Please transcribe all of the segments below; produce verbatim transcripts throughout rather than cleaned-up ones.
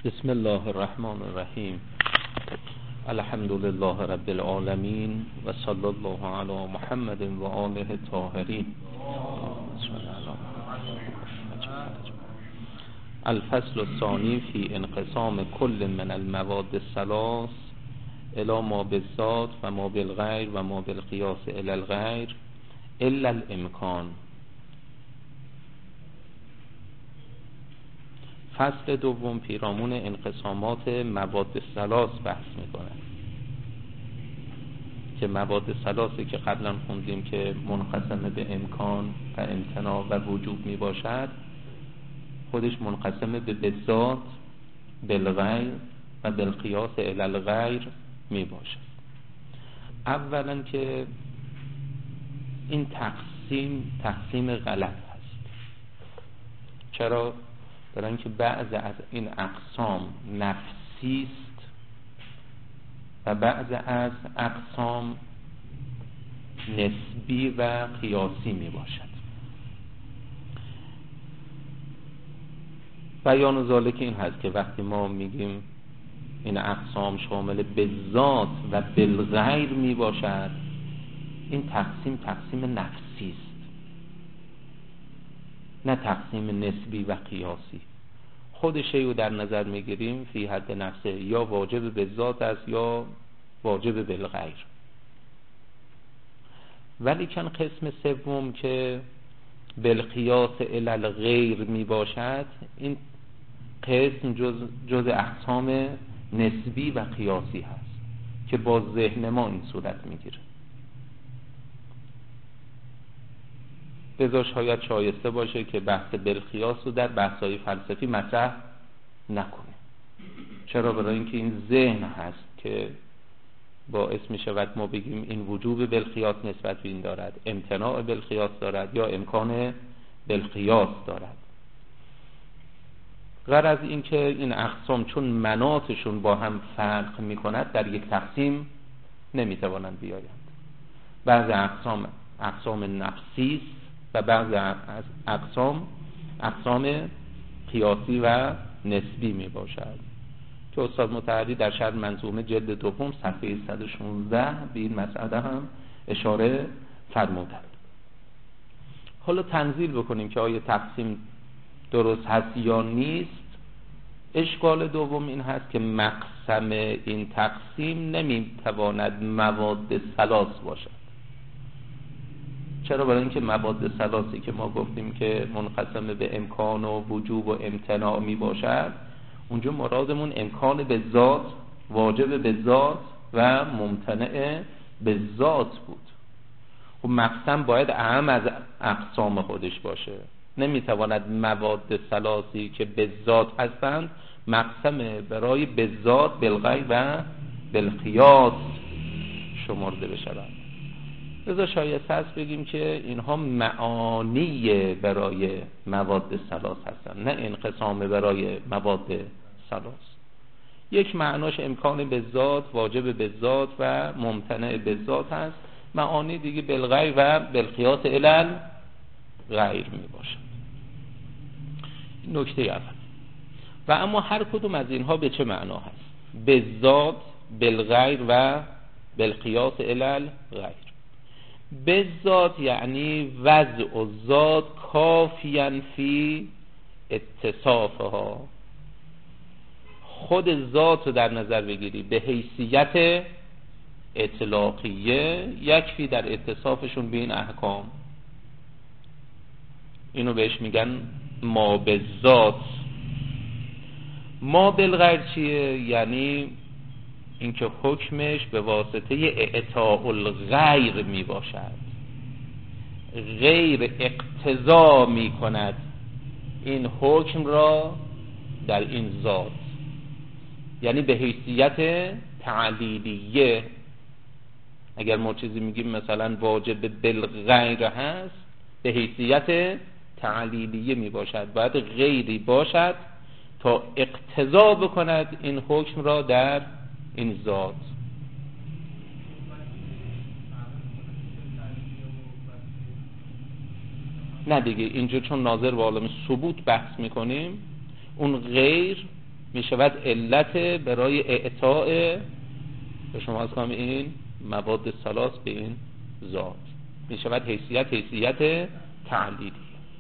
بسم الله الرحمن الرحیم. الحمد لله رب العالمین و صلی الله علی محمد و آله الطاهرین. الفصل الثانی فی انقسام کل من المواد الثلاث الی ما بالذات و ما بالغیر و ما بالقیاس الی الغیر الا الامکان. فصل دوم پیرامون انقسامات مواد ثلاث بحث میکنه که مواد ثلاثی که قبلا خوندیم که منقسم به امکان و امتناع و وجوب می باشد، خودش منقسم به بالذات، بالغیر و بالقیاس الی الغیر می باشد. اولا که این تقسیم تقسیم غلط هست. چرا؟ برای اینکه بعض از این اقسام نفسی است و بعض از اقسام نسبی و قیاسی می باشد. بیان ذالک این هست که وقتی ما میگیم این اقسام شامل بالذات و بالغیر می باشد، این تقسیم تقسیم نفسی است، نه تقسیم نسبی و قیاسی. خود شیء رو در نظر میگیریم فی حد نفسه، یا واجب بالذات است یا واجب بالغیر. ولی کن قسم سوم که بالقیاس الی الغیر می باشد، این قسم جز, جز اقسام نسبی و قیاسی هست که با ذهن ما این صورت میگیره. لذا شاید شایسته باشه که بحث بالقیاس رو در بحث‌های فلسفی مطرح نکنه. چرا؟ برای اینکه این ذهن هست که باعث می شود ما بگیم این وجوب بالقیاس نسبت به این دارد، امتناع بالقیاس دارد یا امکان بالقیاس دارد. غرض این که این اقسام چون مناطشون با هم فرق می کند در یک تقسیم نمی توانند بیایند. بعض اقسام اقسام نفسی است و بعض از اقسام اقسام قیاسی و نسبی می باشد که استاد متحری در شرح منظومه جلد دوم صفحه صد و شانزده به این مسئله هم اشاره فرمودند. حالا تنزیل بکنیم که آیا تقسیم درست هست یا نیست. اشکال دوم این هست که مقسم این تقسیم نمی تواند مواد ثلاث باشد. چرا؟ برای اینکه مواد ثلاثی که ما گفتیم که منقسم به امکان و وجوب و امتناع می باشد، اونجا مرادمون امکان به ذات، واجب به ذات و ممتنع به ذات بود. خب مقسم باید اهم از اقسام خودش باشه. نمیتواند مواد ثلاثی که به ذات هستند مقسم برای به ذات، بالغیر و بالقیاس شمرده بشوند. لذا شایسته است بگیم که اینها معانی برای مواد ثلاث هستند، نه انقسام برای مواد ثلاث. یک معناش امکان به ذات، واجب به ذات و ممتنع به ذات هست. معانی دیگه بالغیر و بالقیاس الی الغیر می باشد. نکته اول. و اما هر کدوم از اینها به چه معنا هست؟ به ذات، بالغیر و بالقیاس الی الغیر. بالذات یعنی وضع و ذات کافیاً فی اتصافها. خود ذات رو در نظر بگیری به حیثیت اطلاقیه، یکفی در اتصافشون به این احکام. اینو بهش میگن ما بالذات. ما بالغیر چیه؟ یعنی اینکه حکمش به واسطه اعطاء الغیر می باشد، غیر اقتضا می کند این حکم را در این ذات، یعنی به حیثیت تعلیلیه. اگر ما چیزی میگیم مثلا واجب بالغیر هست، به حیثیت تعلیلیه می باشد، باید غیری باشد تا اقتضا بکند این حکم را در این ذات. نه دیگه، اینجا چون ناظر به عالم ثبوت بحث میکنیم، اون غیر می شود علت برای اعطاء به شما از کام این مواد ثلاث به این ذات، می شود حیثیت حیثیت تعلیلی.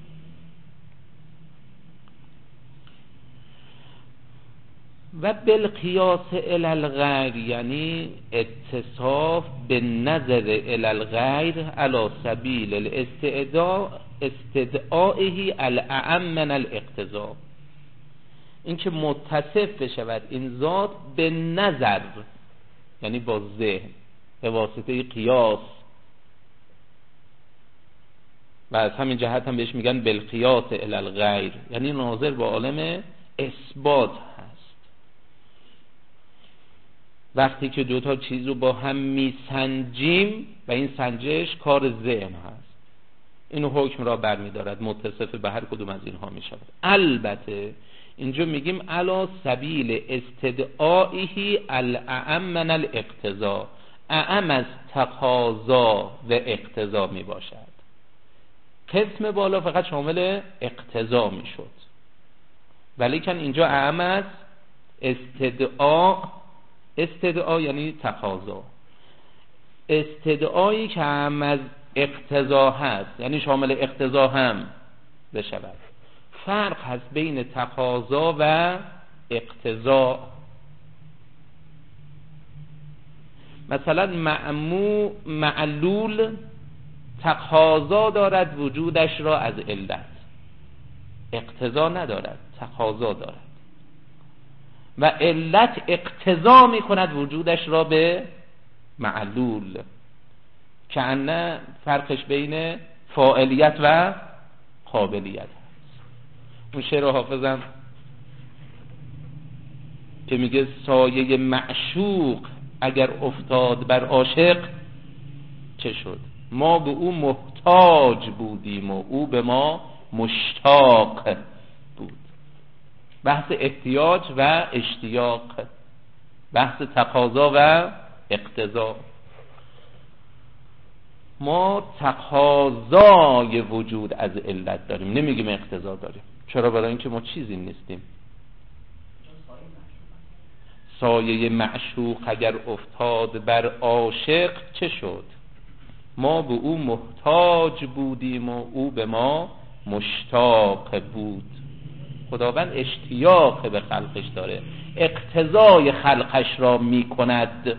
و بالقیاس الی الغیر یعنی اتصاف به نظر الی الغیر علی سبیل الاستدعاء استدعائه الاعم من الاقتضاء، این که متصف بشود این ذات به نظر، یعنی با ذهن به واسطه قیاس، و از همین جهت هم بهش میگن بالقیاس الی الغیر، یعنی ناظر به عالم اثبات هست. وقتی که دوتا چیز رو با هم میسنجیم و این سنجش کار ذهن هست، اینو حکم را برمیدارد، متصف به هر کدوم از اینها میشود. البته اینجا میگیم علی سبیل استدعائه الاعم من الاقتضاء، اعم از تقاضا و اقتضا میباشد. قسم بالا فقط شامل اقتضا میشد، ولیکن اینجا اعم از استدعا، استدعا یعنی تقاضا، استدعایی که اعم از اقتضا هست یعنی شامل اقتضا هم بشود. فرق هست بین تقاضا و اقتضا. مثلا معمو معلول تقاضا دارد وجودش را از علت، اقتضا ندارد، تقاضا دارد. و علت اقتضا می کند وجودش را به معلول، که انه فرقش بین فاعلیت و قابلیت هست. اون شعر حافظم که میگه سایه معشوق اگر افتاد بر عاشق چه شد، ما به او محتاج بودیم و او به ما مشتاق بود. بحث احتیاج و اشتیاق، بحث تقاضا و اقتضا. ما تقاضای وجود از علت داریم، نمیگیم اقتضا داریم. چرا؟ برای اینکه ما چیزی نیستیم. سایه معشوق اگر افتاد بر عاشق چه شد، ما به او محتاج بودیم و او به ما مشتاق بود. خداوند اشتیاق به خلقش داره، اقتضای خلقش را می کند،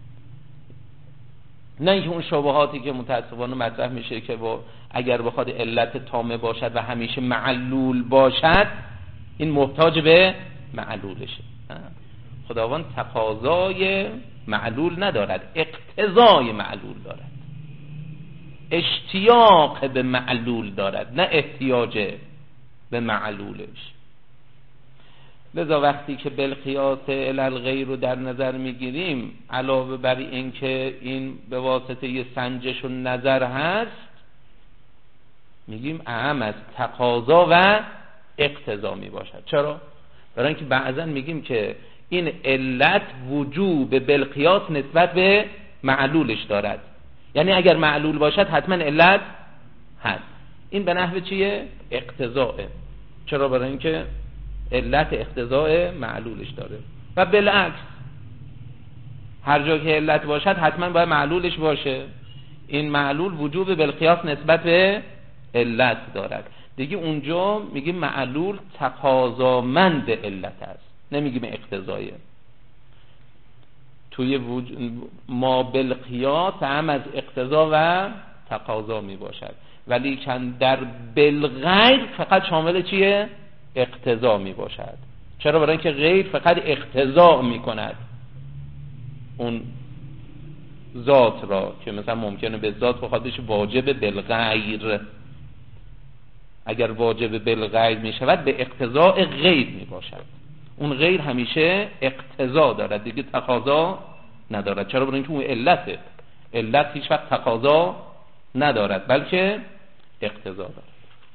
نه اینکه اون شبهاتی که متاسفانه مطرح میشه که با اگر بخواد علت تامه باشد و همیشه معلول باشد این محتاج به معلولشه. خداوند تقاضای معلول ندارد، اقتضای معلول دارد، اشتیاق به معلول دارد، نه احتیاج به معلولش. لذا وقتی که بالقیاس الی الغیر رو در نظر میگیریم، علاوه بر این که این به واسطه یه سنجش و نظر هست، میگیم اعم از تقاضا و اقتضا می باشد. چرا؟ برای اینکه بعضا میگیم که این علت وجوب بالقیاس نسبت به معلولش دارد، یعنی اگر معلول باشد حتما علت هست. این به نحو چیه؟ اقتضاء. چرا؟ برای اینکه علت اقتضاء معلولش داره. و بالعکس هر جا که علت باشد حتما باید معلولش باشه. این معلول وجوب بالقیاس نسبت به علت دارد دیگه. اونجا میگیم معلول تقاضامند علت است، نمیگیم اقتضایه. توی وج... ما بالقیاس هم از اقتضا و تقاضا می باشد، ولی کن در بالغیر فقط شامل چیه؟ اقتضا می باشد. چرا؟ برای اینکه غیر فقط اقتضا می کند اون ذات را، که مثلا ممکنه به ذات بخواد بشه واجب بالغیر. اگر واجب بالغیر می شود به اقتضاء غیر می باشد. اون غیر همیشه اقتضا دارد دیگه، تقاضا ندارد. چرا؟ برای اینکه اون علته. علت هیچ وقت تقاضا ندارد بلکه اقتضا دارد.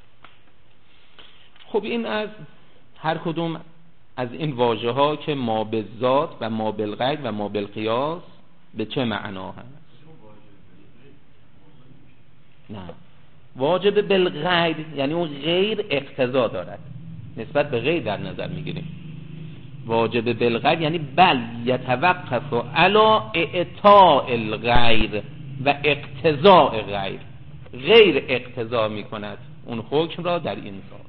خب این از هر کدوم از این واژه ها که ما بالذات و ما بالغیر و ما بالقیاس به چه معنا هست؟ نه، واجب بالغیر یعنی اون غیر اقتضا دارد، نسبت به غیر در نظر میگیریم. واجب بالغیر یعنی بل یتوقف علی اعطاء الغیر و اقتضاء غیر، غیر اقتضا می کند اون حکم را در این ذات.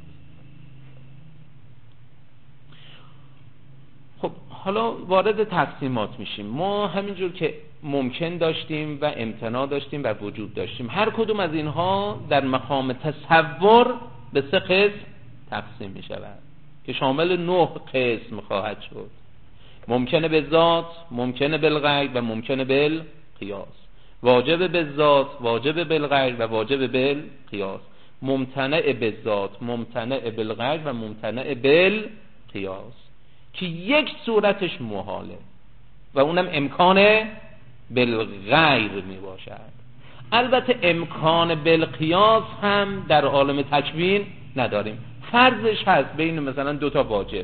خب حالا وارد تقسیمات میشیم. ما همینجور که ممکن داشتیم و امتناع داشتیم و وجود داشتیم، هر کدوم از اینها در مقام تصور به سه قسم تقسیم می شود که شامل نه قسم خواهد شد: ممکنه به ذات، ممکنه بالغیر و ممکنه بالقیاس. واجب به ذات، واجب بالغیر و واجب بالقیاس. ممتنع به ذات، ممتنع بالغیر و ممتنع بالقیاس که یک صورتش محاله و اونم امکان بالغیر می باشد. البته امکان بالقیاس هم در عالم تکوین نداریم. فرضش هست بین مثلا دو تا واجب،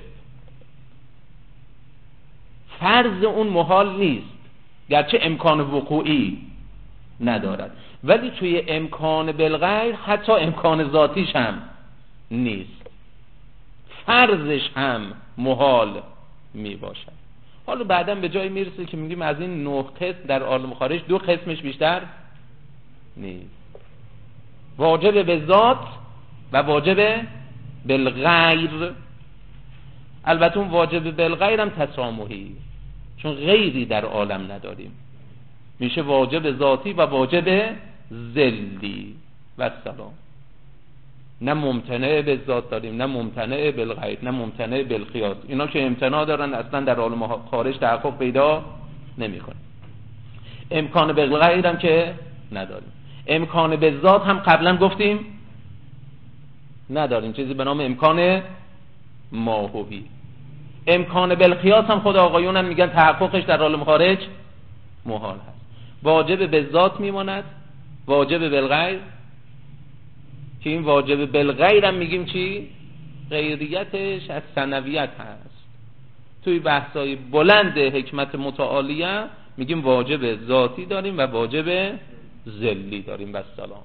فرض اون محال نیست گرچه امکان وقوعی ندارد، ولی توی امکان بالغیر حتی امکان ذاتیش هم نیست، فرضش هم محال می باشد. حالا بعداً به جایی میرسه که میگیم از این نه قسم در عالم خارج دو قسمش بیشتر نیست: واجب به ذات و واجب بالغیر. البته اون واجب بالغیر هم تسامحی، چون غیری در عالم نداریم، میشه واجب ذاتی و واجب ذلی و سلام. نه ممتنع به ذات داریم، نه ممتنع بالغیر، نه ممتنع بالقیاس. اینا که امتناع دارن اصلا در عالم خارج تحقق پیدا نمیکنه. امکان بالغیر هم که نداریم. امکان به ذات هم قبلا گفتیم نداریم، چیزی به نام امکان ماهوی. امکان بالقیاس هم خود آقایون هم میگن تحققش در عالم خارج محال هست. واجب به ذات میماند، واجب بالغیر که این واجب بالغیر هم میگیم چی؟ غیریتش از ثنویت هست. توی بحثای بلند حکمت متعالیه میگیم واجب ذاتی داریم و واجب ذلی داریم و سلام.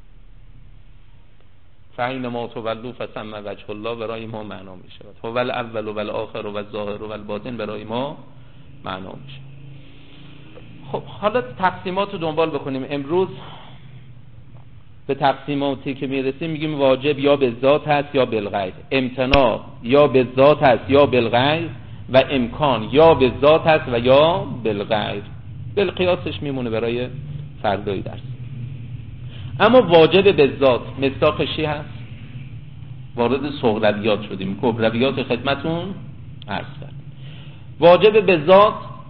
فعین ما تولو فثم وجه الله برای ما معنا میشه. هو الاول و الاخر و الظاهر و الباطن برای ما معنا میشه. خب حالا تقسیمات رو دنبال بکنیم. امروز به تقسیماتی که میرسیم میگیم واجب یا به ذات هست یا بالغیر، امتناع یا به ذات هست یا بالغیر و امکان یا به ذات هست و یا بالغیر. بالقیاسش میمونه برای فردای درس. اما واجب به ذات مصداقش چی هست؟ وارد صغرویات شدیم، کبرویات خدمتون عرض کردیم. واجب به ذات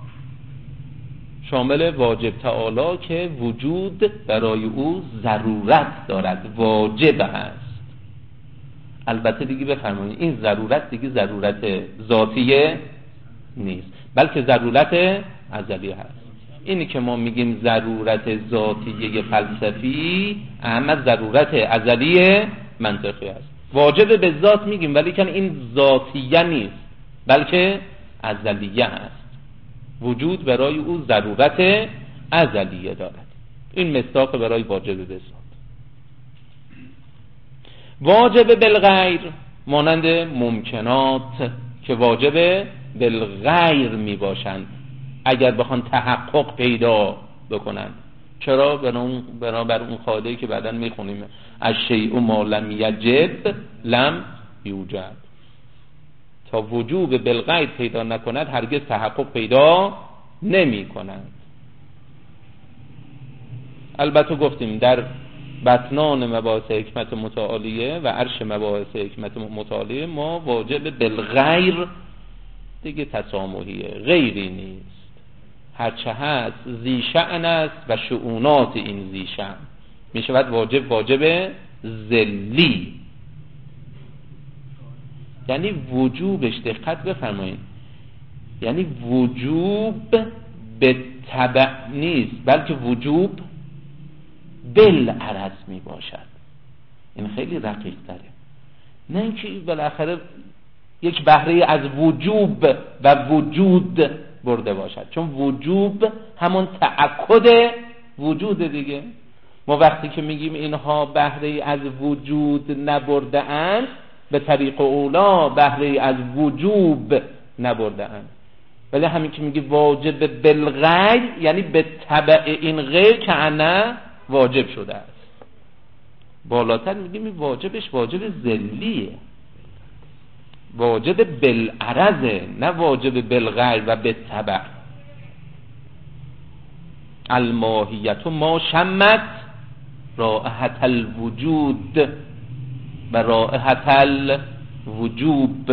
شامل واجب تعالی که وجود برای او ضرورت دارد، واجب هست. البته دیگه بفرمایید این ضرورت دیگه ضرورت ذاتیه نیست، بلکه ضرورت ازلی هست. اینی که ما میگیم ضرورت ذاتیه فلسفی اما ضرورت ازلی منطقی است. واجب به ذات میگیم ولی که این ذاتیه نیست بلکه ازلیه است. وجود برای او ضرورت ازلیه دارد. این مصداق برای واجب به ذات. واجب بالغیر مانند ممکنات که واجب بالغیر می باشند اگر بخوان تحقق پیدا بکنند. چرا؟ بنابر اون قاعده‌ای که بعداً میخونیم الشیء ما لم یجب لم یوجد. تا وجوب بالغیر پیدا نکند هرگز تحقق پیدا نمی کند. البته گفتیم در بطنان مباحث حکمت متعالیه و عرش مباحث حکمت متعالیه ما واجب بالغیر دیگه تسامحیه، غیری نیست. هرچه هست ذی شأن است و شؤونات این ذی شأن می شود واجب واجب ذلی. یعنی وجوبش دقت بفرمایید، یعنی وجوب به تبع نیست بلکه وجوب بالعرض می باشد. این خیلی رقیق تره. نه اینکه بالاخره یک بهره از وجوب و وجود برده باشد، چون وجوب همون تأکد وجود دیگه. ما وقتی که میگیم اینها بهره از وجود نبرده اند به طریق اولا بهره از وجوب نبرده‌اند. ولی همین که میگه واجب بالغیر یعنی به تبع این غیر که انا واجب شده است. بالاتر میگیم این واجبش واجب ذلیه، واجب بالعرضه، نه واجب بالغیر و به تبع. الماهیت ما شمت رائحة الوجود و رائحة الوجوب.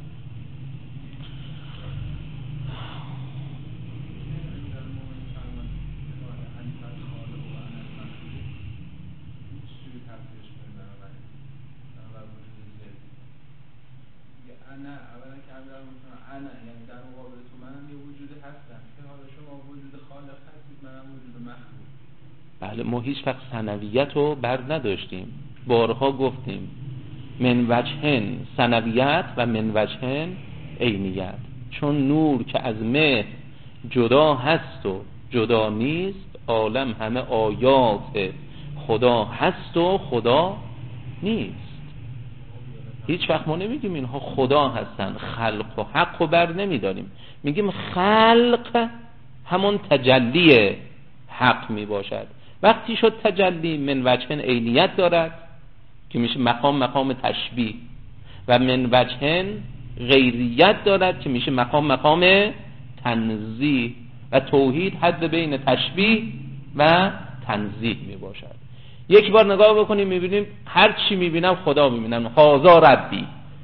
بله ما هیچ وقت ثنویت رو بر نداشتیم، بارها گفتیم من وجهن ثنویت و من وجهن عینیت. چون نور که از مه جدا هست و جدا نیست، عالم همه آیات خدا هست و خدا نیست. هیچ وقت ما نمیگیم اینها خدا هستن، خلق و حق رو بر نمیداریم، میگیم خلق همون تجلی حق می باشد. وقتی شد تجلی من وجهن عینیت دارد که میشه مقام مقام تشبیه، و من وجهن غیریت دارد که میشه مقام مقام تنزیه، و توحید حد بین تشبیه و تنزیه می باشد. یک بار نگاه بکنیم میبینیم هر چی میبینم خدا میبینم، هازا ربی.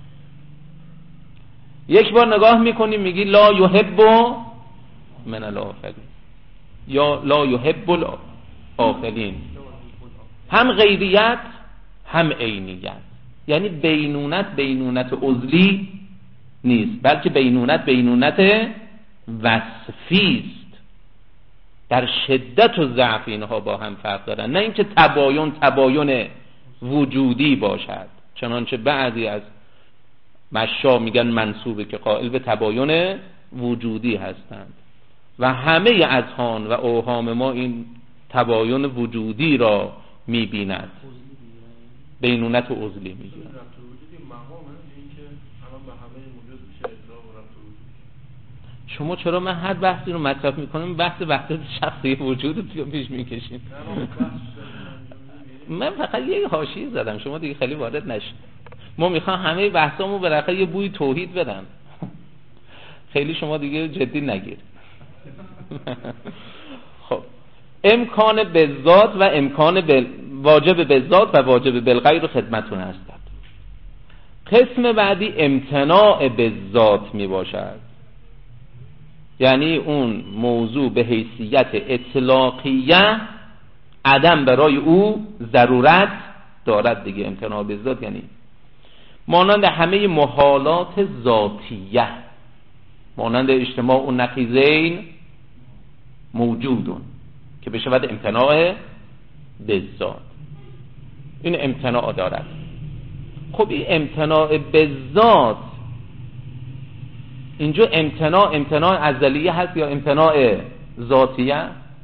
یک بار نگاه میکنیم میگی لا یحب من الآفلین یا لا یحب الآفلین. هم غیریت هم عینیت، یعنی بینونت بینونت عضلی نیست، بلکه بینونت بینونت وصفی است. در شدت و ضعف اینها با هم فرق دارن، نه اینکه تباین تباین وجودی باشد، چنانچه بعضی از مشا میگن منسوبه که قائل به تباین وجودی هستند و همه اذهان و اوهام ما این تباین وجودی را میبیند، بینونت و عضلی میگیرن. شما چرا من هر بحثی رو مطرح میکنم بحث وحدت شخصی وجود رو پیش میکشین؟ من فقط یه حاشیه زدم، شما دیگه خیلی وارد نشید. ما میخوام همه بحثامو بالاخره یه بوی توحید بدن، خیلی شما دیگه جدی نگیر. خب امکان بالذات و امکان بل... واجب بالذات و واجب بالغیر رو خدمتتون هستم. قسم بعدی امتناع بالذات می باشد، یعنی اون موضوع به حیثیت اطلاقیه عدم برای او ضرورت دارد دیگه. امتناع بالذات یعنی مانند همه محالات ذاتیه، مانند اجتماع و نقیضین موجودون که بشود امتناع بالذات، این امتناع دارد. خب این امتناع بالذات اینجا امتناع امتناع ازلیه هست یا امتناع ذاتیه؟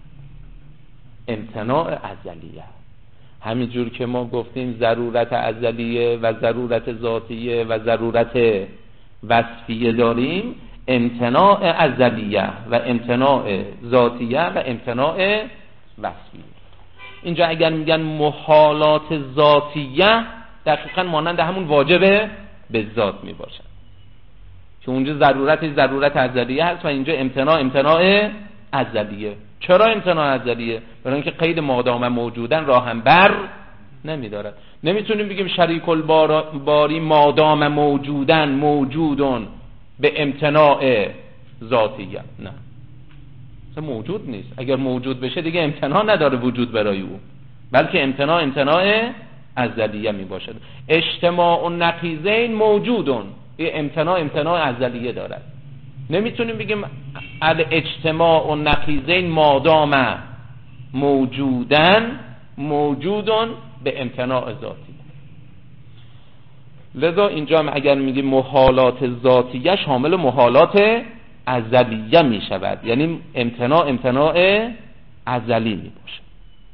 امتناع ازلیه. همینجور که ما گفتیم ضرورت ازلیه و ضرورت ذاتیه و ضرورت وصفیه داریم، امتناع ازلیه و امتناع ذاتیه و امتناع وصفیه. اینجا اگر میگن محالات ذاتیه دقیقاً مانند همون واجب به ذات می باشد که اونجا ضرورت ضرورت ازلیه هست و اینجا امتناع امتناع ازلیه. چرا امتناع ازلیه؟ برای اینکه قید مادام موجودن راه هم بر نمیدارد. نمیتونیم بگیم شریک الباری مادام موجودن موجودون به امتناع ذاتیه، نه اصلا موجود نیست. اگر موجود بشه دیگه امتناع نداره وجود برای او، بلکه امتناع امتناع ازلیه می باشد. اجتماع و نقیضین موجودون، یه امتناع امتناع ازلیه دارد. نمیتونیم بگیم الاجتماع و نقیضین مادام موجودن موجودون به امتناع ذاتی. لذا اینجا هم اگر میگیم محالات ذاتیه شامل محالات ازلیه می شود، یعنی امتناع امتناع ازلی می باشد.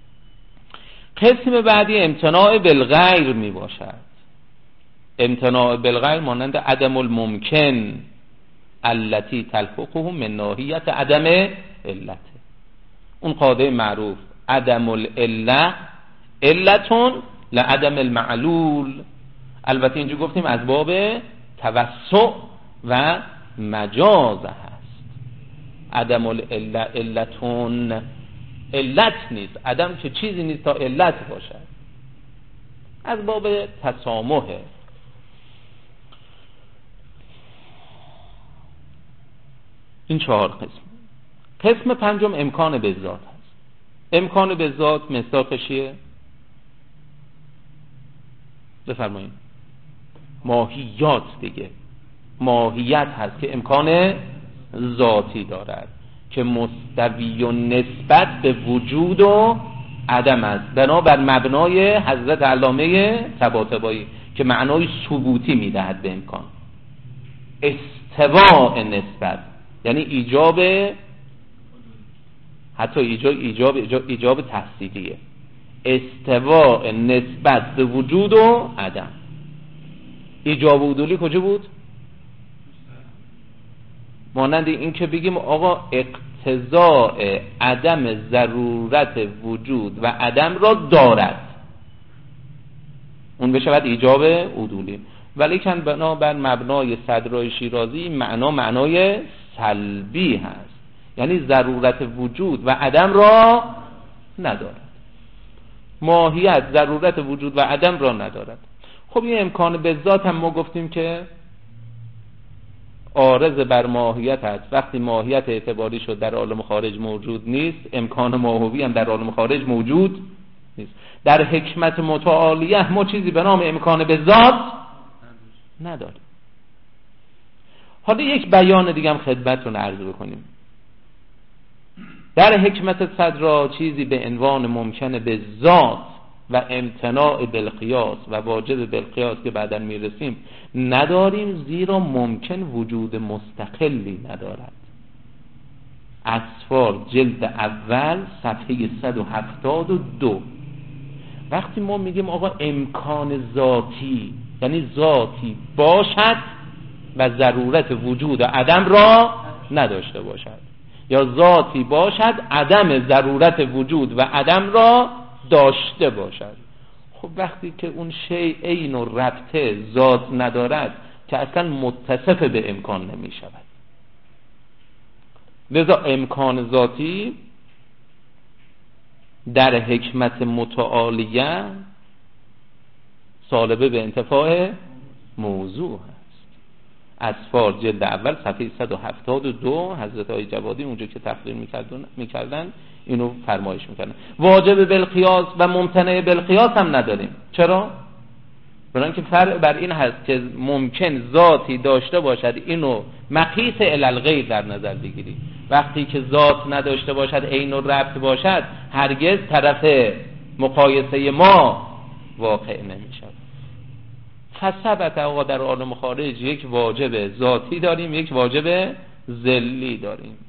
قسم بعدی امتناع بالغیر می باشد. امتناع بالغیر مانند عدم الممکن التي تلحقه من ناحیت عدم علت. اون قاعده معروف عدم العله علتون لعدم المعلول. البته اینجا گفتیم از باب توسع و مجاز هست. عدم العله علتون، علت نیست، عدم که چیزی نیست تا علت باشد، از باب تسامحه. این چهار قسم. قسم پنجم امکان به ذات هست. امکان به ذات مصداقش چیه؟ بفرمایید. ماهیات دیگه، ماهیت هست که امکان ذاتی دارد که مستوی و نسبت به وجود و عدم است، بنابر مبنای حضرت علامه طباطبایی که معنای ثبوتی میدهد به امکان. استواء نسبت یعنی ایجاب، حتی ایجاب ایجاب ایجاب, ایجاب تحصیلیه. استواء نسبت به وجود و عدم. ایجاب عدولی کجا بود؟ مانند این که بگیم آقا اقتضاء عدم ضرورت وجود و عدم را دارد، اون بشه بعد ایجاب عدولی. ولیکن بنابر مبنای صدرای شیرازی معنا معنای سلبی هست، یعنی ضرورت وجود و عدم را ندارد. ماهیت ضرورت وجود و عدم را ندارد. خب این امکان به ذات هم ما گفتیم که عارض بر ماهیت هست. وقتی ماهیت اعتباری شد در عالم خارج موجود نیست، امکان ماهوی هم در عالم خارج موجود نیست. در حکمت متعالیه ما چیزی به نام امکان به ذات نداریم. حالا یک بیان دیگه هم خدمتتون عرض بکنیم. در حکمت صدرا چیزی به عنوان ممکن به ذات و امتناع بالقیاس و واجب بالقیاس که بعداً میرسیم نداریم، زیرا ممکن وجود مستقلی ندارد. اصفار جلد اول صفحه صد و هفتاد و دو. وقتی ما میگیم آقا امکان ذاتی یعنی ذاتی باشد و ضرورت وجود و عدم را نداشته باشد، یا ذاتی باشد عدم ضرورت وجود و عدم را داشته باشد. خب وقتی که اون شیء عین و ربطه ذات ندارد که اصلا متصف به امکان نمی شود. لذا امکان ذاتی در حکمت متعالیه سالبه به انتفاع موضوع هست. اصفار جلد اول صفحه صد و هفتاد و دو حضرت آقای جوادی اونجا که تفسیر میکردن اینو فرمایش میکردن. واجب بالقیاس و ممتنع بالقیاس هم نداریم. چرا؟ برای اینکه فرق بر این هست که ممکن ذاتی داشته باشد، اینو مقیس الی الغیر در نظر بگیری. وقتی که ذات نداشته باشد، عین و ربط باشد، هرگز طرف مقایسه ما واقع نمیشود. فثبت آقا در عالم خارج یک واجب ذاتی داریم، یک واجب ذلی داریم.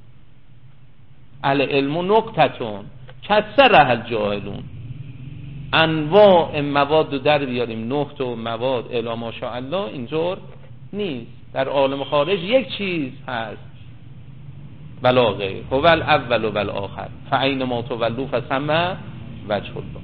العلم نقطتون کسره الجاهلون. انواع مواد در بیاریم، نقط و مواد الی ماشاءالله، اینجور نیست. در عالم خارج یک چیز هست بلا غیر، هو الاول و الاخر فاینما تولوا فثم وجه الله.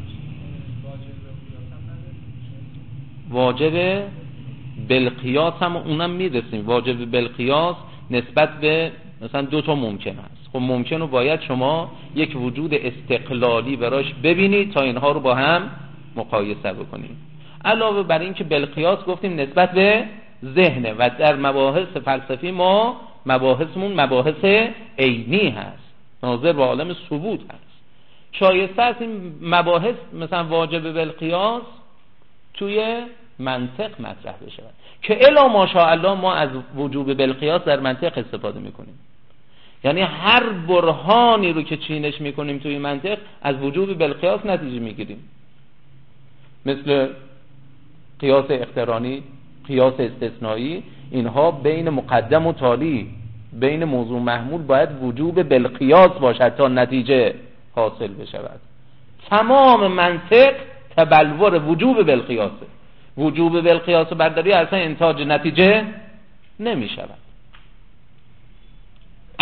واجب بالقیاس هم اونم میرسیم. واجب بالقیاس نسبت به مثلا دو تا ممکن هست. خب ممکن رو باید شما یک وجود استقلالی براش ببینید تا اینها رو با هم مقایسه بکنید. علاوه بر این که بالقیاس گفتیم نسبت به ذهنه و در مباحث فلسفی ما مباحثمون مباحث عینی هست، ناظر به عالم ثبوت هست. شایسته است این مباحث مثلا واجب بالقیاس توی منطق مطرح بشه که الا ماشاءالله ما از وجوب بالقیاس در منطق استفاده میکنیم. یعنی هر برهانی رو که چینش میکنیم توی منطق از وجوب بالقیاس نتیجه میگیریم، مثل قیاس اقترانی، قیاس استثنایی. اینها بین مقدم و تالی، بین موضوع محمول باید وجوب بالقیاس باشد تا نتیجه حاصل بشود. تمام منطق تبلور وجوب بالقیاسه. وجوب بالقیاس برداری اصلا انتاج نتیجه نمی شود.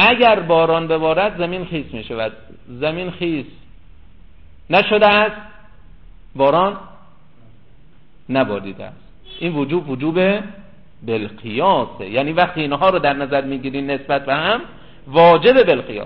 اگر باران ببارد زمین خیس می شود. زمین خیس نشده است، باران نباریده است. این وجوب وجوب بالقیاسه، یعنی وقتی اینها رو در نظر میگیرین نسبت به هم واجب بالقیاسه.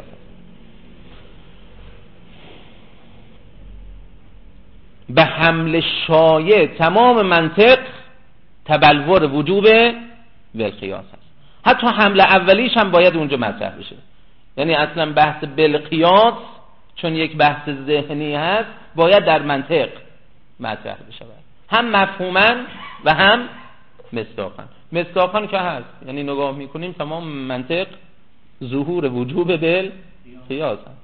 به حمل شایع تمام منطق تبلور وجوب بالقیاس است. حتی حمل اولیش هم باید اونجا مطرح بشه. یعنی اصلا بحث بالقیاس چون یک بحث ذهنی هست باید در منطق مطرح بشه، هم مفهوما و هم مصداقا. مصداقا که هست یعنی نگاه میکنیم تمام منطق ظهور وجوب بالقیاس هست.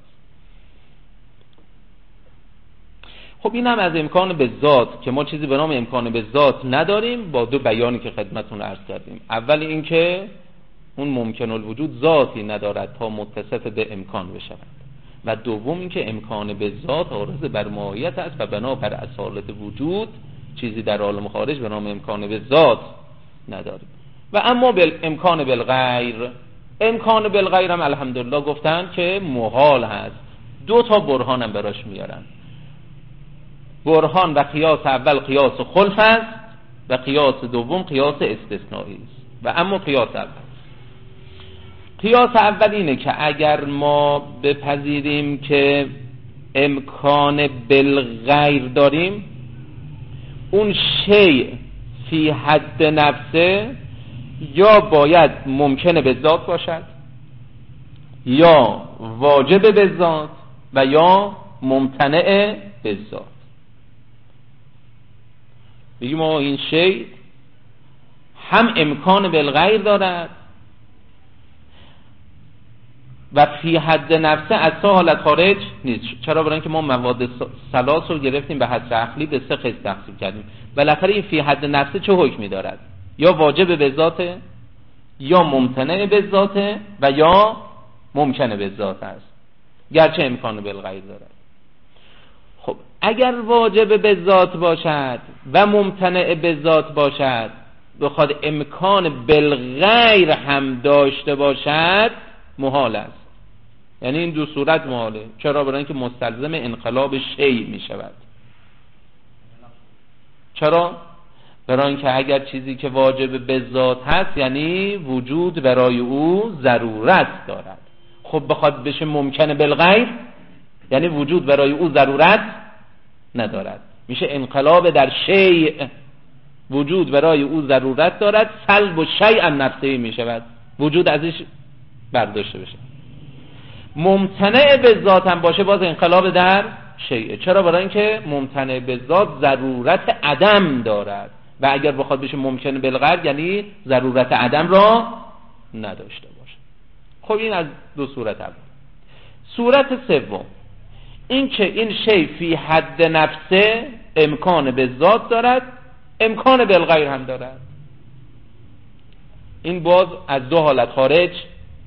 خب این هم از امکان به ذات که ما چیزی به نام امکان به ذات نداریم، با دو بیانی که خدمتتون عرض کردیم. اول این که اون ممکن الوجود ذاتی ندارد تا متصف به امکان بشود، و دوم این که امکان به ذات عارض بر ماهیت است و بنابر اصالت وجود چیزی در عالم خارج به نام امکان به ذات نداریم. و اما بل امکان بالغیر، امکان بالغیر هم الحمدلله گفتن که محال هست. دو تا برهان هم براش میارن. برهان و قیاس اول قیاس خلف است و قیاس دوم قیاس استثنایی است. و اما قیاس اول قیاس اول اینه که اگر ما بپذیریم که امکان بالغیر داریم، اون شیء فی حد نفسه یا باید ممکنه به ذات باشد، یا واجب به ذات، و یا ممتنع به ذات. بگیم ما این شیء هم امکان بالغیر دارد و فی حد نفسه از سه حالت خارج نیست. چرا؟ برای اینکه ما مواد ثلاث رو گرفتیم به حد عقلی به سه قسم تقسیم کردیم. بالاخره این فی حد نفسه چه حکمی دارد؟ یا واجب به ذاته، یا ممتنع به ذاته، و یا ممکنه به ذات است، گرچه امکان بالغیر دارد. خب اگر واجب به ذات باشد و ممتنع به ذات باشد، بخواد امکان بالغیر هم داشته باشد، محال است. یعنی این دو صورت محاله. چرا؟ برای اینکه مستلزم انقلاب شیء می شود. چرا؟ برای اینکه اگر چیزی که واجب به ذات هست یعنی وجود برای او ضرورت دارد. خب بخواد بشه ممکن بالغیر یعنی وجود برای او ضرورت ندارد، میشه انقلاب در شیء. وجود برای او ضرورت دارد، سلب و شیء نفسه می شود، وجود ازش برداشته بشه. ممتنع به ذات هم باشه باز انقلاب در شیء. چرا؟ برای اینکه ممتنع به ذات ضرورت عدم دارد و اگر بخواد بشه ممکن بالغیر یعنی ضرورت عدم را نداشته باشه. خب این از دو صورت اول. صورت سوم این که این شیء فی حد نفسه امکان به ذات دارد، امکان بالغیر هم دارد. این باز از دو حالت خارج نیست.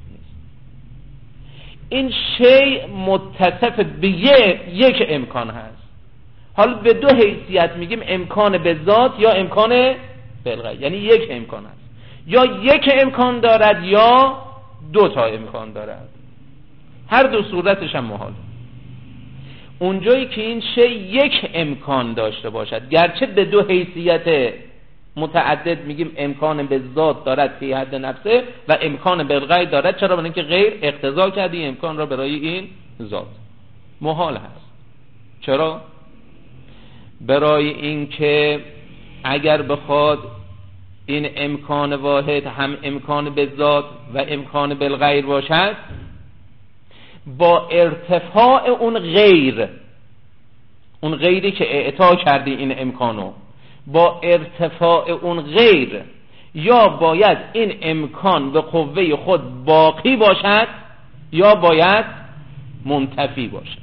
این شیء متصف به یک امکان هست. حالا به دو حیثیت میگیم امکان به ذات یا امکان بالغیر، یعنی یک امکان هست، یا یک امکان دارد یا دو تا امکان دارد. هر دو صورتش هم محاله. اونجایی که این شیء یک امکان داشته باشد، گرچه به دو حیثیت متعدد میگیم امکان به ذات دارد فی حد نفسه و امکان بالغیر دارد. چرا؟ برای اینکه غیر اقتضا کرده این امکان را برای این ذات. محال هست. چرا؟ برای اینکه اگر بخواد این امکان واحد هم امکان به ذات و امکان بالغیر باشد، با ارتفاع اون غیر، اون غیری که اعطا کرده این امکانو، با ارتفاع اون غیر یا باید این امکان به قوه خود باقی باشد یا باید منتفی باشد.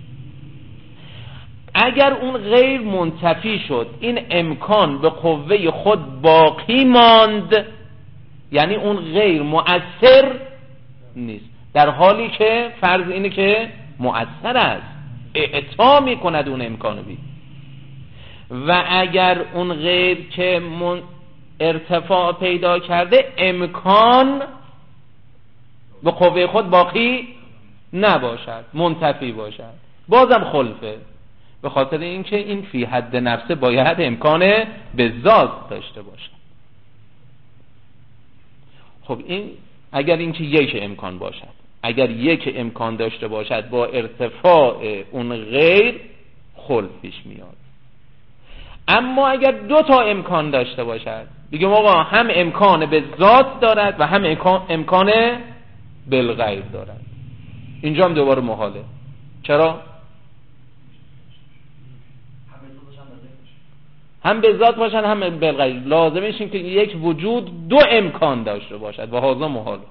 اگر اون غیر منتفی شد، این امکان به قوه خود باقی ماند، یعنی اون غیر مؤثر نیست، در حالی که فرض اینه که مؤثر است، اعطا میکند اون امکانو بی. و اگر اون غیر که من ارتفاع پیدا کرده امکان به قوه خود باقی نباشد، منتفی باشد، بازم خلفه. به خاطر اینکه این فی حد نفسه باید امکان به ذات داشته باشد. خب این اگر اینکه یک امکان باشد، اگر یک امکان داشته باشد با ارتفاع اون غیر خلف پیش میاد. اما اگر دو تا امکان داشته باشد، بگیم آقا هم امکان به ذات دارد و هم امکان بالغیر دارد، اینجا هم دوباره محاله. چرا؟ هم به ذات باشن هم بالغیر، لازمش این که یک وجود دو امکان داشته باشد و هذا محاله.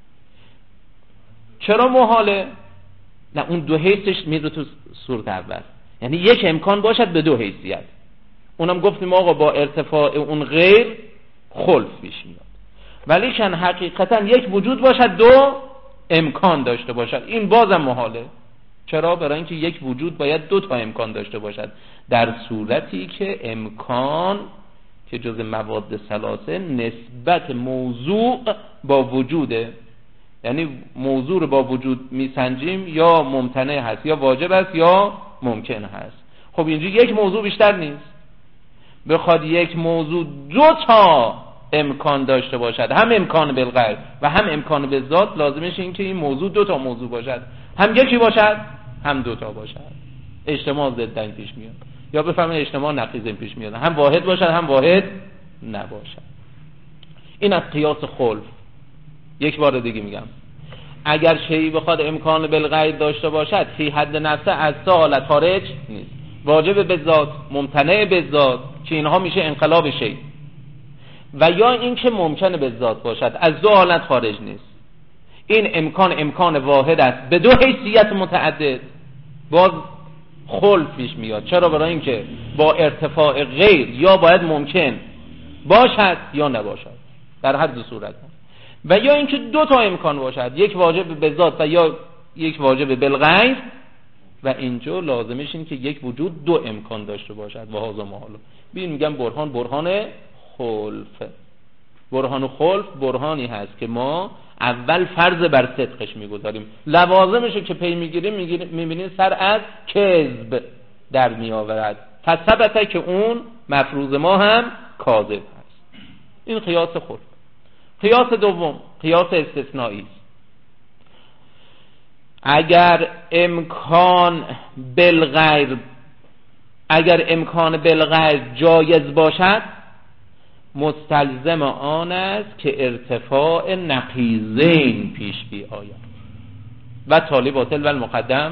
چرا محاله؟ نه اون دو حیثش میره تو صورت اول، یعنی یک امکان باشد به دو حیثیت. اونم گفتیم آقا با ارتفاع اون غیر خلف پیش میاد. ولی کن حقیقتا یک وجود باشد دو امکان داشته باشد، این بازم محاله. چرا؟ برای اینکه یک وجود باید دو تا امکان داشته باشد، در صورتی که امکان که جز مواد ثلاثه نسبت موضوع با وجوده، یعنی موضوع رو با وجود میسنجیم، یا ممتنع هست یا واجب است یا ممکن هست. خب اینجا یک موضوع بیشتر نیست، بخواد یک موضوع دو تا امکان داشته باشد، هم امکان بالغیر و هم امکان به ذات، لازمش این که این موضوع دو تا موضوع باشد، هم یکی باشد هم دو تا باشد. اجتماع ضدن پیش میاد، یا بفهمید اجتماع نقیض پیش میاد، هم واحد باشد هم واحد نباشد. این از قیاس خلف. یک بار دیگه میگم، اگر شیء بخواد امکان بالغیر داشته باشد فی حد نفسه از سه حالت خارج نیست، واجب به ذات، ممتنع به ذات که اینها میشه انقلاب شیء، و یا این که ممکن به ذات باشد، از دو حالت خارج نیست. این امکان امکان واحد است به دو حیثیت متعدد، باز خلف پیش میاد. چرا؟ برای اینکه با ارتفاع غیر یا باید ممکن باشد یا نباشد در هر دو صورت، و یا اینکه دو تا امکان باشد، یک واجب به ذات و یا یک واجب بالغیر، و اینجا لازمش این که یک وجود دو امکان داشته باشد و هذا محال. ببین میگم برهان برهان خلف. برهان خلف برهانی هست که ما اول فرض بر صدقش میگذاریم، لوازمشو که پی میگیریم میبینیم سر از کذب در میآورد، فثبته که اون مفروض ما هم کاذب هست. این قیاس خلف. قیاس دوم قیاس استثنایی است. اگر امکان بالغیر اگر امکان بالغیر جایز باشد، مستلزم آن است که ارتفاع نقیضین پیش بیاید و تالی باطل و المقدم.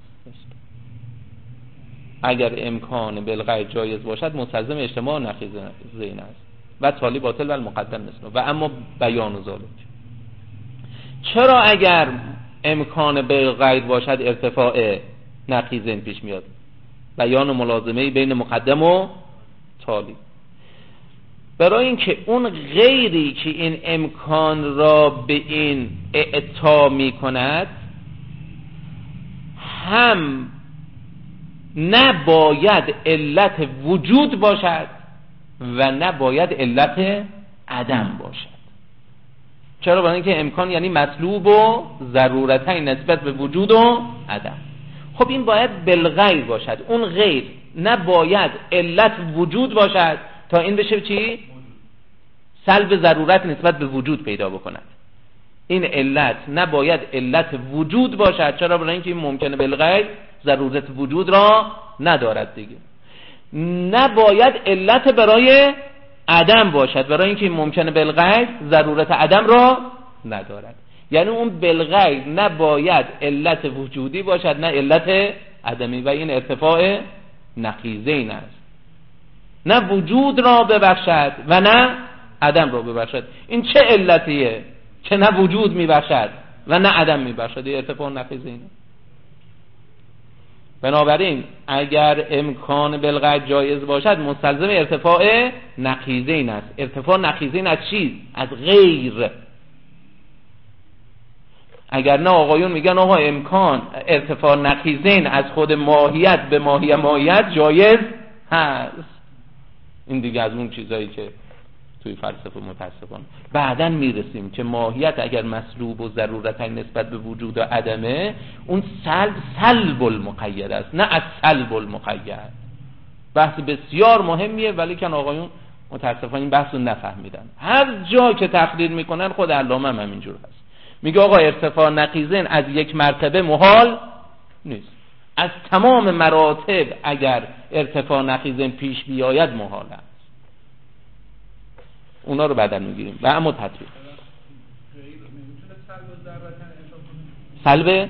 اگر امکان بالغیر جایز باشد مستلزم اجتماع نقیضین است و تالی باطل و المقدم مثل و اما بیان ذلک. چرا اگر امکان بالغیر باشد ارتفاع نقیضین پیش میاد؟ بیان ملازمه بین مقدم و تالی. برای اینکه اون غیری که این امکان را به این اعطا می کند هم نباید علت وجود باشد و نباید علت عدم باشد. چرا؟ برای اینکه امکان یعنی مطلوب و ضرورتین نسبت به وجود و عدم. خب این باید بالغیر باشد، اون غیر نباید علت وجود باشد تا این بشه چی؟ سلب ضرورت نسبت به وجود پیدا بکند. این علت نباید علت وجود باشد. چرا؟ برای اینکه این ممکنه بالغیر ضرورت وجود را ندارد دیگه. نباید علت برای عدم باشد، برای اینکه این ممکنه بالغیر ضرورت عدم را ندارد. یعنی اون بالغیر نباید علت وجودی باشد نه علت عدمی، و این ارتفاع نقیضین است. نه وجود را ببخشد و نه عدم را ببخشد. این چه علتیه که نه وجود میبخشد و نه عدم میبخشد؟ این ارتفاع نقیضین. بنابراین اگر امکان بالغیر جایز باشد مستلزم ارتفاع نقیضین است. ارتفاع نقیضین از چی؟ از غیر. اگر نه آقایون میگن آقا امکان ارتفاع نقیضین از خود ماهیت به ماهیت ماهیت جایز هست. این دیگه از اون چیزایی که توی فلسفه متاسفانه. بعداً میرسیم که ماهیت اگر مسلوب و ضرورتن نسبت به وجود و عدمه، اون سلب سلب المقید است، نه از سلب المقید. بحث بسیار مهمیه، ولی که آقایون متاسفانه این بحث رو نفهمیدن. هر جا که تقریر میکنن، خود علامه هم همینجور هست، میگه آقا ارتفاع نقیضین از یک مرتبه محال نیست، از تمام مراتب اگر ارتفاع نقیضین پیش بیاید محال است. اونا رو بعداً میگیریم و اما تطبیق سلب اینجای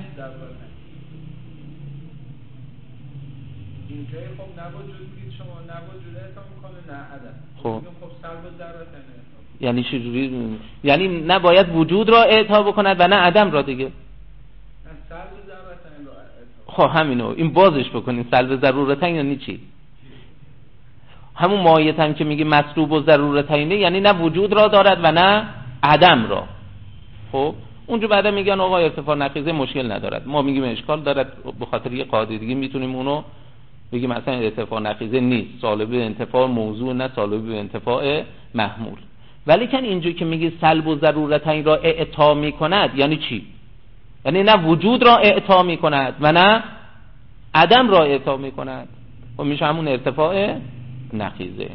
خب نوجود بگید شما نوجود اعطا میکنه نه عدم. خب خب سلب ضرورتن یعنی چجوری؟ یعنی نباید وجود را اعطا بکند و نه عدم را دیگه. سلب ضرورتن را اعطا. خب همینو این بازش بکنین. سلب ضرورتن یعنی چی؟ همون ماهیت هم که میگه مطلوب و ضرورتینه، یعنی نه وجود را دارد و نه عدم را. خب اونجا بعدا میگن آقا ارتفاع نقیضه مشکل ندارد، ما میگیم اشکال دارد، به خاطر یه قاعده دیگه میتونیم اونو بگیم مثلا ارتفاع نقیضه نیست، سالب انتفاع موضوع نه سالب انتفاع محمول. ولی کن اینجا که میگه سلب و ضرورتین را اعطا میکند یعنی چی؟ یعنی نه وجود را اعطا میکند و نه عدم را اعطا میکند. و میشه همون ارتفاع نقیضه.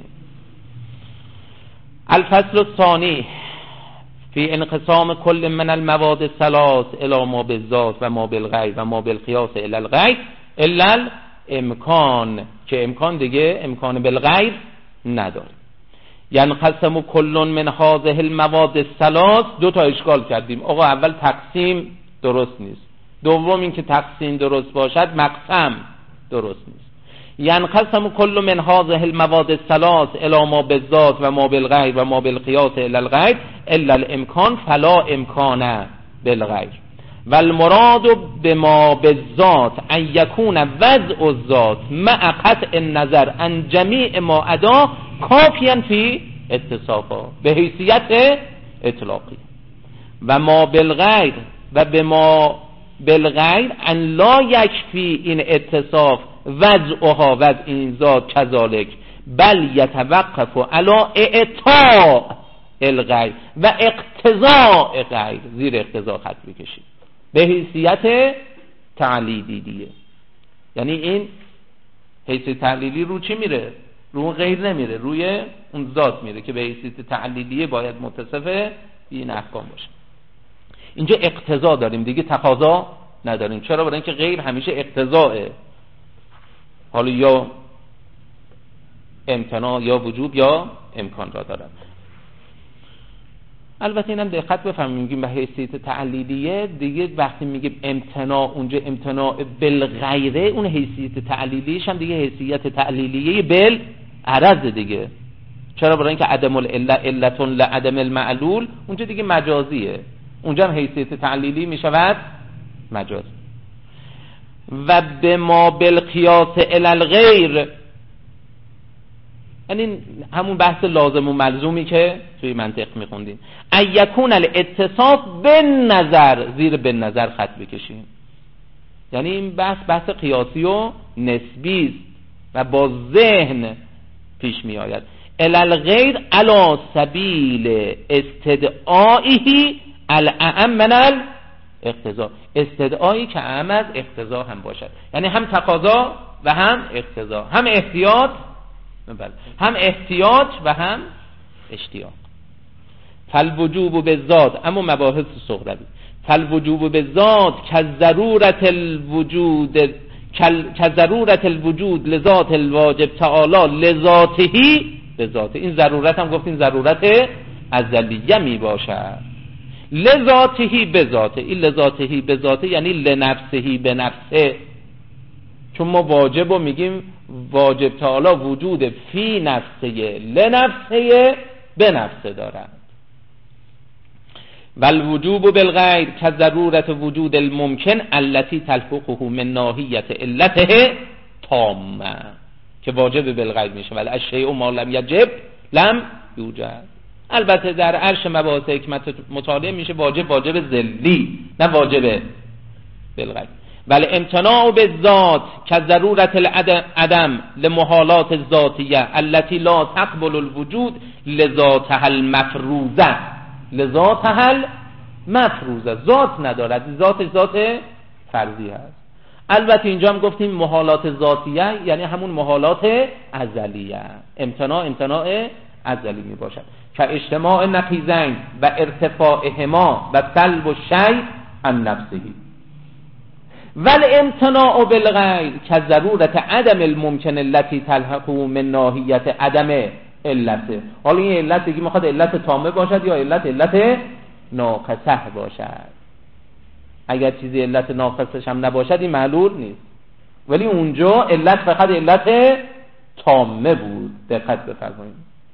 الفصل الثانی فی انقسام کل من المواد الثلاث الی ما بالذات و ما بالغیر و ما بالقیاس الی الغیر الا الامکان، که امکان دیگه امکان بالغیر نداره. ینقسم کل من هذه المواد الثلاث. دو تا اشکال کردیم آقا. اول تقسیم درست نیست، دوم این که تقسیم درست باشد مقسم درست نیست. ینقسم کل من هذه المواد الثلاث الی ما بالذات و ما بالغیر و ما بالقیاس الی الغیر الا الامکان فلا امکان بالغیر و المراد بما بالذات ان یکون وضع الذات مع قطع النظر عن جمیع ما عدا کافیا فی اتصافا به حیثیت اطلاقی و ما بالغیر و بما بالغیر ان لا یکفی این اتصاف وضعها وضع این ذات کذالک بل یتوقف علی اعطاء الغیر و اقتضاء غیر. زیر اقتضاء خط بکشید به حیثیت تعلیلی دیگه. یعنی این حیثیت تعلیلی رو چی میره؟ رو اون غیر نمیره، روی اون ذات میره که به حیثیت تعلیلیه باید متصف به این احکام باشه. اینجا اقتضا داریم دیگه، تقاضا نداریم. چرا؟ برای اینکه غیر همیشه اقتضاءه، حالا یا امتناع یا وجوب یا امکان را دارد. البته اینم دقت بفهمیم، میگیم به حیثیت تعلیلیه دیگه، وقتی میگیم امتناع اونجا امتناع بالغیره، اون حیثیت تعلیلیش هم دیگه حیثیت تعلیلیه بالعرض دیگه. چرا؟ برای اینکه عدم العله علت لعدم المعلول اونجا دیگه مجازیه، اونجا هم حیثیت تعلیلی میشود مجاز. و به ما بالقیاس الی الغیر، یعنی همون بحث لازم و ملزومی که توی منطق میخوندیم. ایکون الاتصاف بالنظر، زیر بالنظر خط بکشیم. یعنی این بحث بحث قیاسی و نسبی است و با ذهن پیش می آید. الی الغیر علی سبیل استدعائه الاعم من الاقتضا، استدعایی که اعم از اقتضا هم باشد. یعنی هم تقاضا و هم اقتضا، هم احتیاط بله. هم احتیاج و هم اشتیاق. فالوجوب بالذات، اما مباحث صغروی، فالوجوب بالذات کضرورت الوجود کضرورت الوجود لذات الواجب تعالی لذاته بذاته. این ضرورت هم گفتیم ضرورت ازلیه می باشد. لذاته بذاته، این لذاته بذاته یعنی لنفسه بنفسه، چون ما واجب رو میگیم واجب تعالی وجود فی نفسه لنفسه به نفسه دارد. والوجوب بالغیر که ضرورت وجود الممکن التي تلحقه من ناحیت علته تامه، که واجب بالغیر میشه. ولی الشیء ما لم یجب لم یوجد. البته در عرش مباحث حکمت مطالعه میشه واجب واجب ذلی، نه واجب بالغیر. ولی امتناع بالذات که ضرورت العدم لمحالات ذاتیه التي لا تقبل الوجود لذاتها المفروضه، لذاتها المفروضه، ذات ندارد، ذاتش ذات فرضی هست. البته اینجا هم گفتیم محالات ذاتیه یعنی همون محالات ازلیه، امتناع امتناع ازلی می باشد که اجتماع نقیضین و ارتفاعهما و سلب و شیء عن نفسه. ول امتناع بالغیر که ضرورت عدم الممکن التي تلحق من ناحیت عدم علته. حالا این علت دیگه میخواد علت تامه باشد یا علت علت ناقصه باشد. اگر چیزی علت ناقصش هم نباشد این معلول نیست، ولی اونجا علت فقط علت تامه بود. دقت بفرمایید.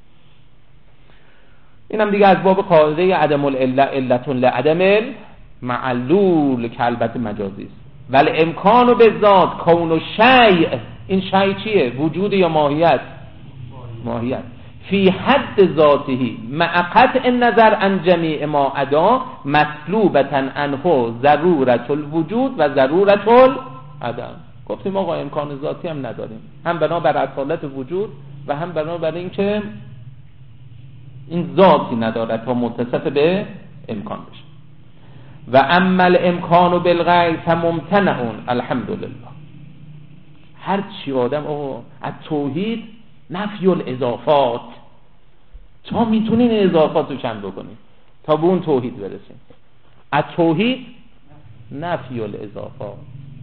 اینم دیگه از باب قاعده عدم العله علت لعدم المعلول که البته مجازی است. ولی امکانو به ذات کون و شیء، این شیء چیه؟ وجود یا ماهیت؟ ماهیت. فی حد ذاته مع قطع النظر عن جمیع ما عدا مسلوبة عنه ضرورت الوجود و ضرورت العدم. گفتیم آقا امکان ذاتی هم نداریم، هم بنابر اصالت وجود و هم بنابر اینکه این ذاتی ندارد تا متصف به امکان بشه. و اما الامکان بالغیر فممتنع الحمدلله. هر چی آدم آقا از توحید نفی الاضافات، تا میتونین اضافات رو کم بکنید تا به اون توحید برسیم. از توحید نفی الاضافات.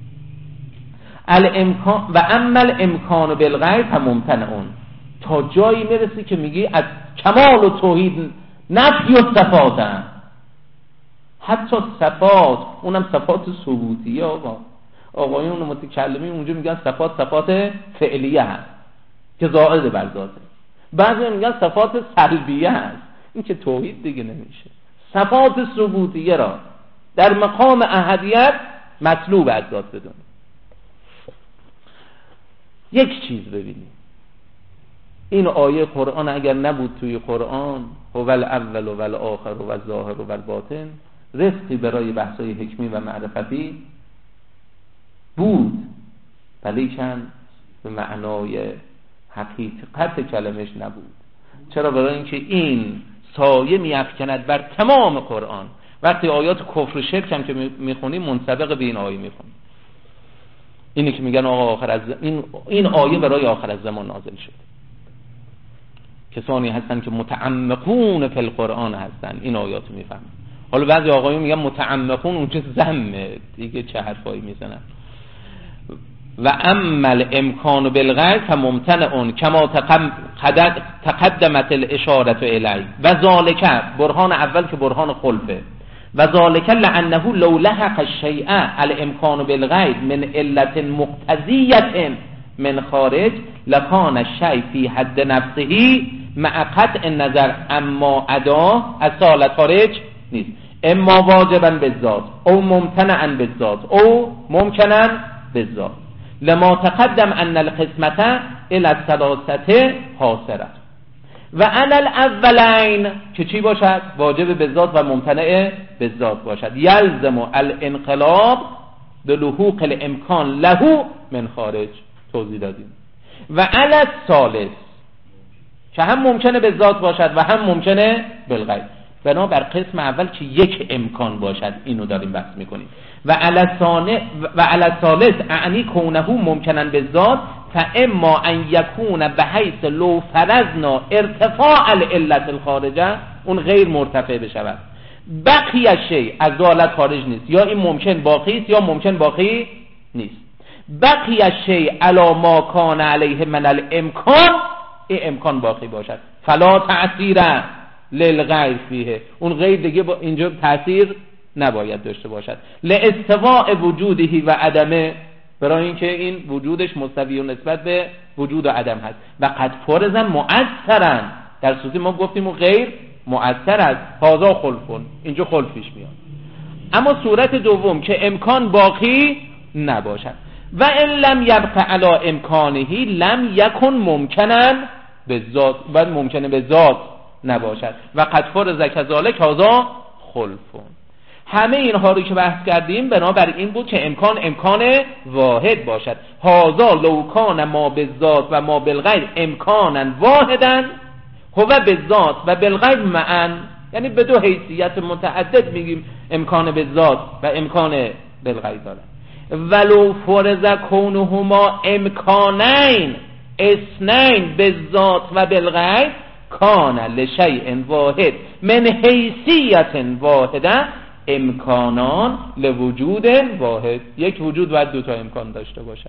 الامکان و اما الامکان بالغیر فممتنع، تا جایی میرسی که میگی از کمال و توحید نفی و صفاتن، حتی صفات اونم صفات ثبوتیه. آقا آقایون متکلمین اونجا میگن صفات صفات فعلیه هست که زائد بر ذاته، بعضی میگن صفات سلبیه هست، این که توحید دیگه نمیشه. صفات ثبوتیه را در مقام احدیت مطلوب از ذات بدون. یک چیز ببینید، این آیه قرآن اگر نبود توی قرآن هو الاول و الاخر و الظاهر و الباطن، رزقی برای بحثای حکمی و معرفتی بود، ولیکن به معنای حقیقت کلمش نبود. چرا؟ برای اینکه این سایه میافکند بر تمام قرآن. وقتی آیات کفر و شرک هم که میخونیم منطبق به این آیه میخونیم. اینی که میگن آقا آخر از این این آیه برای آخر از زمان نازل شد. کسانی هستن که متعمقون فی القرآن هستن، این آیات رو میفهمن. حالا بعضی آقایون میگن متعمقون اون چه ذمه دیگه، چه حرفایی میزنن. و اما الامکان بالغیر فممتنع کما تقدمت الاشاره الیه و ذالک، برهان اول که برهان خلفه، و ذالک لانه لو لحق الشیء الامکان بالغیر من علت مقتضیه من خارج لکان الشیء فی حد نفسه مع قطع النظر اما ادا از سالت خارج نیست، اما واجبا بالذات او ممتنعا بالذات او ممکنا بالذات، لما تقدم ان القسمه الى الثلاثه حاصره. و ان الاولین که چی باشد؟ واجب بالذات و ممتنع بالذات باشد. یلزم الانقلاب بلحوق الامکان له من خارج، توضیح دادیم. و علی الثالث که هم ممکنه بالذات باشد و هم ممکنه بالغیر، بنا بر قسم اول که یک امکان باشد، اینو داریم بحث میکنیم. و علی الثالث اعنی کونه ممکنن بالذات فاما ان یکون بحیث لو فرضنا ارتفاع العلت الخارجه، اون غیر مرتفع بشود، بقی شیء از ذالت خارج نیست، یا این ممکن باقی است یا ممکن باقی نیست. بقی شیء علی ما کان علیه من الامکان، این امکان باقی باشد، فلا تأثیر للغیر فیه، اون غیر دیگه اینجا تأثیر نباید داشته باشد. لاستواء وجوده و عدمه، برای اینکه این وجودش مستوی و نسبت به وجود و عدم هست. و قد فرضا مؤثرا، در صورتی ما گفتیم اون غیر مؤثر است، هذا خلفون، اینجا خلف پیش میاد. اما صورت دوم که امکان باقی نباشد، و ان لم یبق علی امکانه لم یکن ممکنا بالذات، بعد ممکنه به ذات نباشد. و قد فرض کذالک هذا خلفون. همه اینها رو که بحث کردیم بنابر این بود که امکان امکان واحد باشد. هذا لو کان ما بالذات و ما بالغیر امکانا واحدا هو بالذات و بالغیر معا، یعنی به دو حیثیت متعدد میگیم امکان بالذات و امکان بالغیر داره. ولو فرض کونهما امکانین اثنین بالذات و بالغیر کان لشیء واحد من حیثیت واحده امکانان لوجود واحد. یک وجود باید دو تا امکان داشته باشه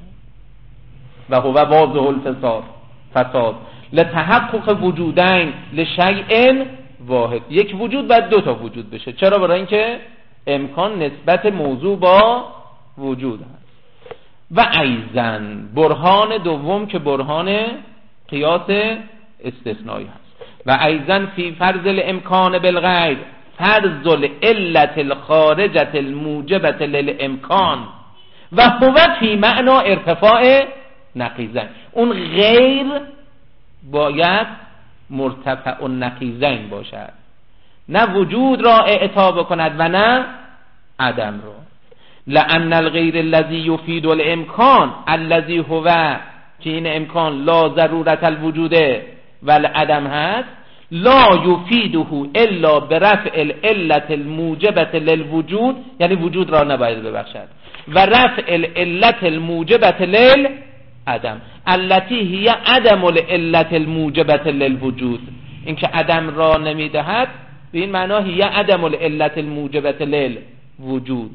و هو واضح الفساد فساد لتحقق وجودین لشیء واحد. یک وجود باید دو تا وجود بشه. چرا؟ برای اینکه امکان نسبت موضوع با وجود هست. و ایزن برهان دوم که برهان قیاس استثنایی هست. و ایزن فی فرض الامکان بالغیر فرض العلت الخارجة الموجبة للامکان و هو فی معنا ارتفاع نقیضین. اون غیر باید مرتفع النقیضین باشد، نه وجود را اعطا بکند و نه عدم را. لأن الغیر الذي يفيد الامکان الذي هو که این امکان لا ضرورت الوجود و العدم هست لا یفیده الا برفع العلت الموجبة للوجود، یعنی وجود را نباید ببخشد، و رفع العلت الموجبة للعدم التي هي عدم العلت الموجبة للوجود. این که عدم را نمیدهد به این معنا هي عدم العلت الموجبة للوجود.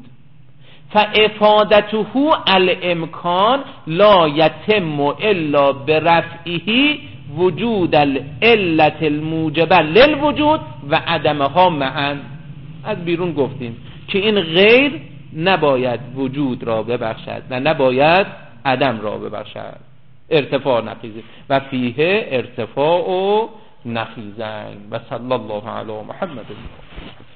فافادته الامکان لا يتم الا برفعه وجود العلت الموجبه للوجود و عدمها معا. از بیرون گفتیم که این غیر نباید وجود را ببخشد و نباید عدم را ببخشد. ارتفاع نقیضه و فیه ارتفاع و نقیضین. و صلی الله علی محمد.